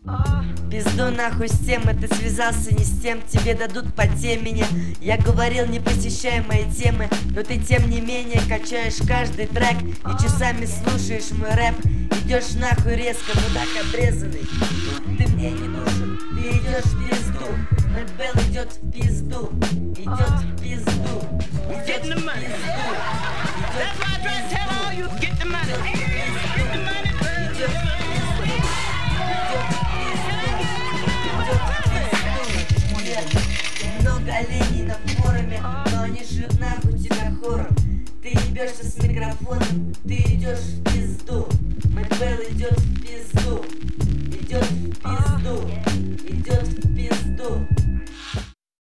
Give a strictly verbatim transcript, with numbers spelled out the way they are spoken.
Пизду нахуй с тем, ты связался не с тем, тебе дадут по темени. Я говорил, не посещай мои темы, но ты тем не менее качаешь каждый трек и часами слушаешь мой рэп. Идешь нахуй резко, мудак обрезанный. Ты мне не нужен, ты идешь в пизду. Мэтт идет в пизду, идет в пизду, идет в пизду. Много оленей на форуме, но они жрут нахуй тебя хором. Ты ебешься с микрофоном, ты идешь в пизду. Мэтт идет в